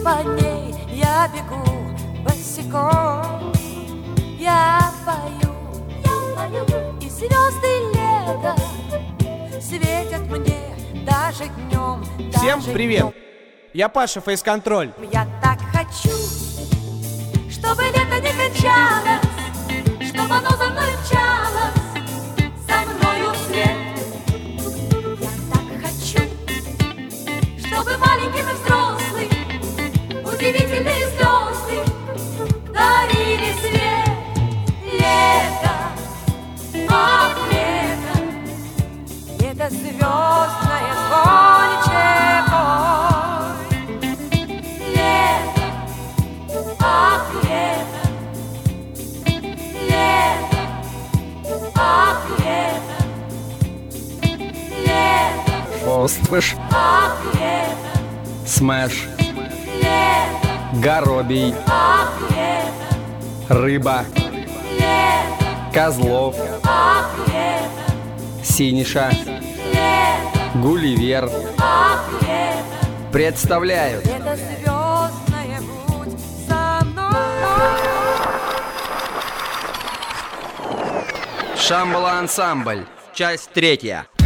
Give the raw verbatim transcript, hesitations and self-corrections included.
по ней я бегу босиком. Я пою, я пою, и звезды лета светят мне даже днем. Всем даже привет! днем. Я Паша, фейс-контроль. Я так хочу, чтобы лето не кончалось, чтобы оно за мной мчалось, за мною вслед. Я так хочу, чтобы маленький и взрослый удивительные звезды дарили свет. Лето, ах, лето, лето звездное, звоничее пой. Лето, ах, лето, лето, ах, лето, лето, Оствиш, ах, лето, смеш, лето, горобій, ах, лето, риба, лето, Козлов, ах, лето, Синиша, лето, Гулливер ах, лето. представляют Это звездная будь со мной. Шамбала ансамбль. Часть третья.